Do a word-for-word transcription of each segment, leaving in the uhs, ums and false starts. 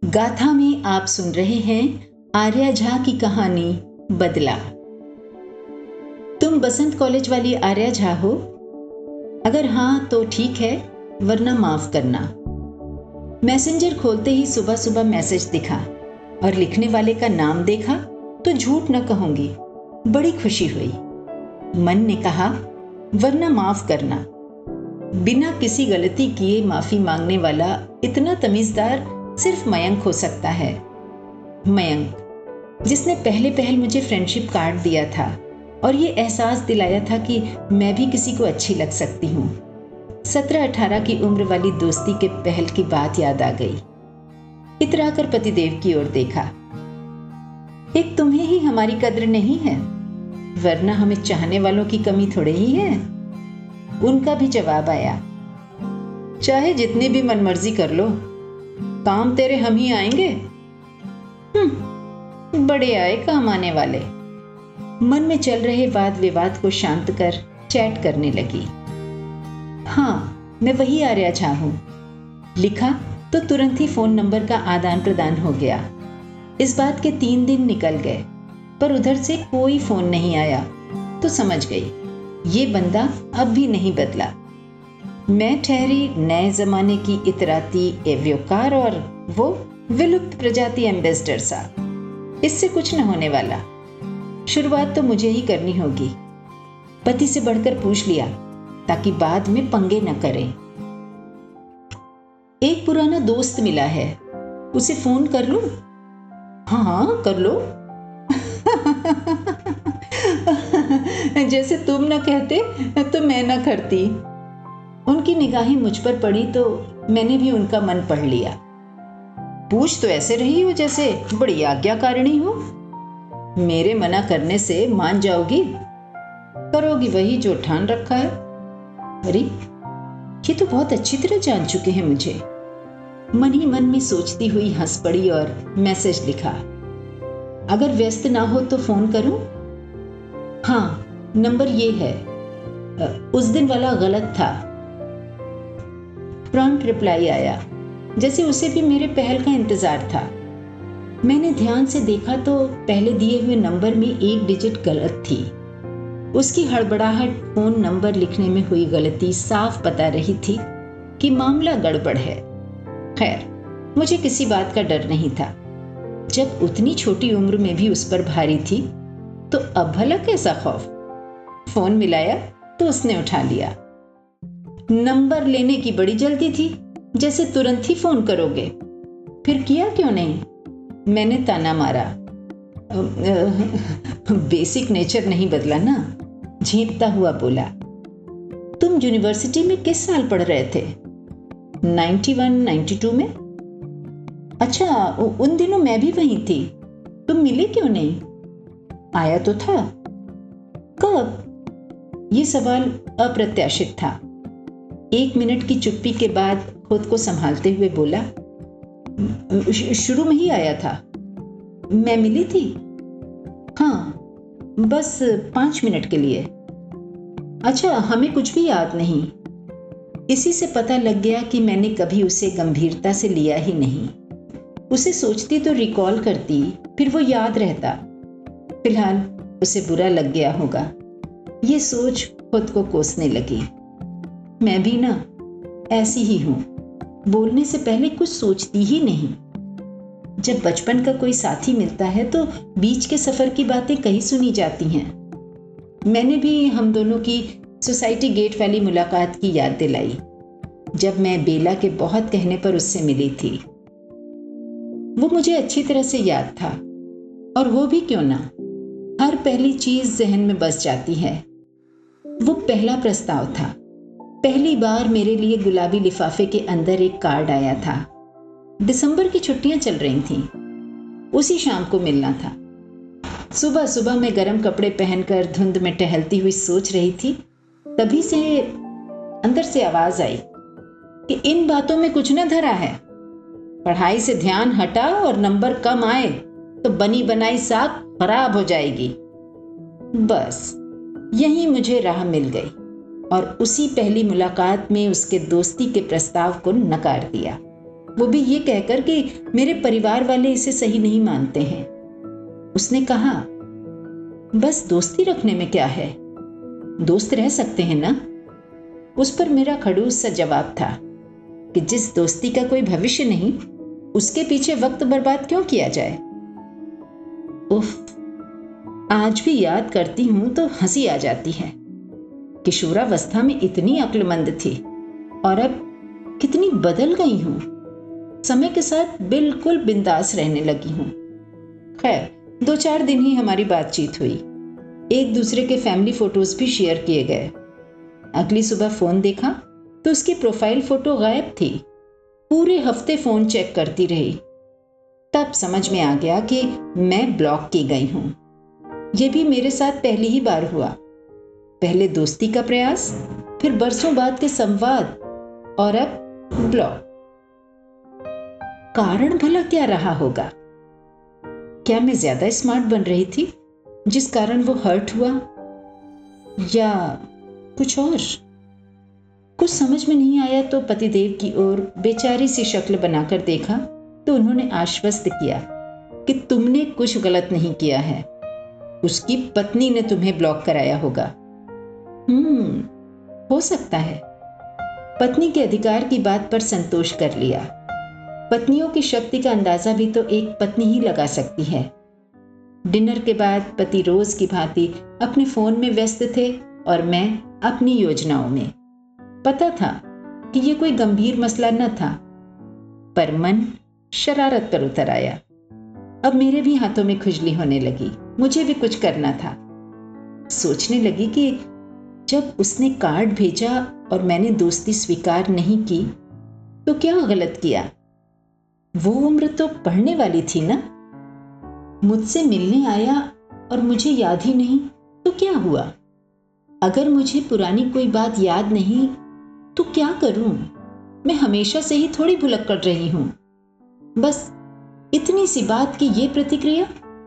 गाथा में आप सुन रहे हैं आर्या झा की कहानी बदला। तुम बसंत कॉलेज वाली आर्या झा हो? अगर हाँ तो ठीक है, वरना माफ करना। मैसेंजर खोलते ही सुबह सुबह मैसेज दिखा और लिखने वाले का नाम देखा तो झूठ न कहूंगी, बड़ी खुशी हुई। मन ने कहा वरना माफ करना। बिना किसी गलती किए माफी मांगने वाला इतना तमीजदार सिर्फ मयंक हो सकता है। मयंक जिसने पहले पहल मुझे फ्रेंडशिप कार्ड दिया था और ये एहसास दिलाया था कि मैं भी किसी को अच्छी लग सकती हूँ। सत्रह अठारह की उम्र वाली दोस्ती के पहल की बात याद आ गई। इतरा कर पतिदेव की ओर देखा। एक तुम्हें ही हमारी कद्र नहीं है, वरना हमें चाहने वालों की कमी थोड़े ही है। उनका भी जवाब आया, चाहे जितनी भी मनमर्जी कर लो, काम तेरे हम ही आएंगे। हम्म, बड़े आए काम आने वाले। मन में चल रहे वाद विवाद को शांत कर चैट करने लगी। हाँ, मैं वही आर्या झा हूं। लिखा तो तुरंत ही फोन नंबर का आदान प्रदान हो गया। इस बात के तीन दिन निकल गए, पर उधर से कोई फोन नहीं आया तो समझ गई ये बंदा अब भी नहीं बदला। मैं ठहरी नए जमाने की इतराती एव्योकार और वो विलुप्त प्रजाति एम्बेसडर सा। इससे कुछ न होने वाला। शुरुआत तो मुझे ही करनी होगी। पति से बढ़कर पूछ लिया ताकि बाद में पंगे न करें। एक पुराना दोस्त मिला है, उसे फोन कर लूं? हाँ हाँ कर लो। जैसे तुम न कहते तो मैं न करती। उनकी निगाहें मुझ पर पड़ी तो मैंने भी उनका मन पढ़ लिया। पूछ तो ऐसे रही हो जैसे बड़ी आज्ञाकारिणी हो। मेरे मना करने से मान जाओगी? करोगी वही जो ठान रखा है। अरे ये तो बहुत अच्छी तरह जान चुके हैं मुझे। मन ही मन में सोचती हुई हंस पड़ी और मैसेज लिखा, अगर व्यस्त ना हो तो फोन करूं? हाँ, नंबर ये है, उस दिन वाला गलत था। प्रॉम्प्ट रिप्लाई आया, जैसे उसे भी मेरे पहल का इंतजार था। मैंने ध्यान से देखा तो पहले दिए हुए नंबर में एक डिजिट गलत थी। उसकी हड़बड़ाहट फोन नंबर लिखने में हुई गलती साफ बता रही थी कि मामला गड़बड़ है। खैर, मुझे किसी बात का डर नहीं था। जब उतनी छोटी उम्र में भी उस पर भारी थी तो अब भला कैसा खौफ। फोन मिलाया तो उसने उठा लिया। नंबर लेने की बड़ी जल्दी थी, जैसे तुरंत ही फोन करोगे। फिर किया क्यों नहीं? मैंने ताना मारा। बेसिक नेचर नहीं बदला ना, झेंपता हुआ बोला। तुम यूनिवर्सिटी में किस साल पढ़ रहे थे? इक्यानवे बानवे में? अच्छा, उन दिनों मैं भी वहीं थी। तुम मिले क्यों नहीं? आया तो था। कब? ये सवाल अप्रत्याशित था। एक मिनट की चुप्पी के बाद खुद को संभालते हुए बोला, शुरू में ही आया था। मैं मिली थी? हाँ, बस पांच मिनट के लिए। अच्छा, हमें कुछ भी याद नहीं। इसी से पता लग गया कि मैंने कभी उसे गंभीरता से लिया ही नहीं। उसे सोचती तो रिकॉल करती, फिर वो याद रहता। फिलहाल उसे बुरा लग गया होगा। ये सोच खुद को कोसने लगी। मैं भी ना ऐसी ही हूं, बोलने से पहले कुछ सोचती ही नहीं। जब बचपन का कोई साथी मिलता है तो बीच के सफर की बातें कहीं सुनी जाती हैं। मैंने भी हम दोनों की सोसाइटी गेट वाली मुलाकात की याद दिलाई, जब मैं बेला के बहुत कहने पर उससे मिली थी। वो मुझे अच्छी तरह से याद था, और हो भी क्यों ना, हर पहली चीज जहन में बस जाती है। वो पहला प्रस्ताव था। पहली बार मेरे लिए गुलाबी लिफाफे के अंदर एक कार्ड आया था। दिसंबर की छुट्टियां चल रही थीं। उसी शाम को मिलना था। सुबह सुबह मैं गर्म कपड़े पहनकर धुंध में टहलती हुई सोच रही थी, तभी से अंदर से आवाज आई कि इन बातों में कुछ न धरा है। पढ़ाई से ध्यान हटा और नंबर कम आए तो बनी बनाई साग खराब हो जाएगी। बस यहीं मुझे राह मिल गई और उसी पहली मुलाकात में उसके दोस्ती के प्रस्ताव को नकार दिया। वो भी ये कहकर कि मेरे परिवार वाले इसे सही नहीं मानते हैं। उसने कहा, बस दोस्ती रखने में क्या है, दोस्त रह सकते हैं ना। उस पर मेरा खड़ूस सा जवाब था कि जिस दोस्ती का कोई भविष्य नहीं, उसके पीछे वक्त बर्बाद क्यों किया जाए। उफ, आज भी याद करती हूं तो हंसी आ जाती है। किशोरावस्था में इतनी अक्लमंद थी और अब कितनी बदल गई हूं। समय के साथ बिल्कुल बिंदास रहने लगी हूं। खैर, दो चार दिन ही हमारी बातचीत हुई। एक दूसरे के फैमिली फोटोज भी शेयर किए गए। अगली सुबह फोन देखा तो उसकी प्रोफाइल फोटो गायब थी। पूरे हफ्ते फोन चेक करती रही। तब समझ में आ गया कि मैं ब्लॉक की गई हूं। यह भी मेरे साथ पहली ही बार हुआ। पहले दोस्ती का प्रयास, फिर बरसों बाद के संवाद और अब ब्लॉक। कारण भला क्या रहा होगा? क्या मैं ज्यादा स्मार्ट बन रही थी जिस कारण वो हर्ट हुआ, या कुछ और? कुछ समझ में नहीं आया तो पतिदेव की ओर बेचारी सी शक्ल बनाकर देखा तो उन्होंने आश्वस्त किया कि तुमने कुछ गलत नहीं किया है, उसकी पत्नी ने तुम्हें ब्लॉक कराया होगा। हम्म हो सकता है। पत्नी के अधिकार की बात पर संतोष कर लिया। पत्नियों की शक्ति का अंदाजा भी तो एक पत्नी ही लगा सकती है। डिनर के बाद पति रोज की भांति अपने फोन में व्यस्त थे और मैं अपनी योजनाओं में। पता था कि यह कोई गंभीर मसला न था, पर मन शरारत पर उतर आया। अब मेरे भी हाथों में खुजली होने लगी। मुझे भी कुछ करना था। सोचने लगी कि जब उसने कार्ड भेजा और मैंने दोस्ती स्वीकार नहीं की तो क्या गलत किया। वो उम्र तो पढ़ने वाली थी ना। मुझसे मिलने आया और मुझे याद ही नहीं तो क्या हुआ। अगर मुझे पुरानी कोई बात याद नहीं तो क्या करूं। मैं हमेशा से ही थोड़ी भुलक कर रही हूं। बस इतनी सी बात की ये प्रतिक्रिया।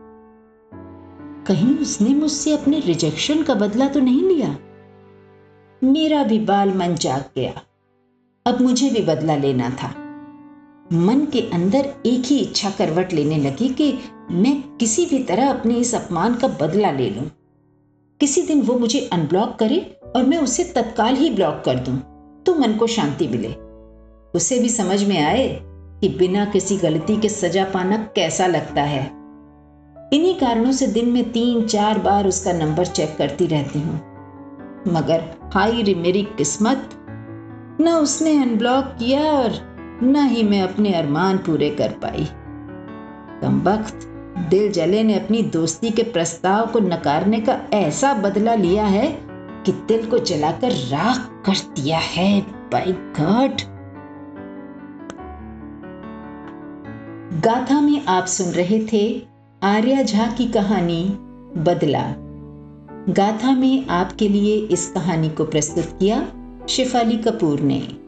कहीं उसने मुझसे अपने रिजेक्शन का बदला तो नहीं लिया। मेरा भी बाल मन जाग गया। अब मुझे भी बदला लेना था। मन के अंदर एक ही इच्छा करवट लेने लगी कि मैं किसी भी तरह अपने इस अपमान का बदला ले लूं। किसी दिन वो मुझे अनब्लॉक करे और मैं उसे तत्काल ही ब्लॉक कर दूं तो मन को शांति मिले। उसे भी समझ में आए कि बिना किसी गलती के सजा पाना कैसा लगता है। इन्हीं कारणों से दिन में तीन चार बार उसका नंबर चेक करती रहती हूँ। मगर हाय रे मेरी किस्मत, न उसने अनब्लॉक किया और न ही मैं अपने अरमान पूरे कर पाई। कमबख्त दिल जले ने अपनी दोस्ती के प्रस्ताव को नकारने का ऐसा बदला लिया है कि दिल को जलाकर राख कर दिया है। By God. गाथा में आप सुन रहे थे आर्या झा की कहानी बदला। गाथा में आपके लिए इस कहानी को प्रस्तुत किया शेफाली कपूर ने।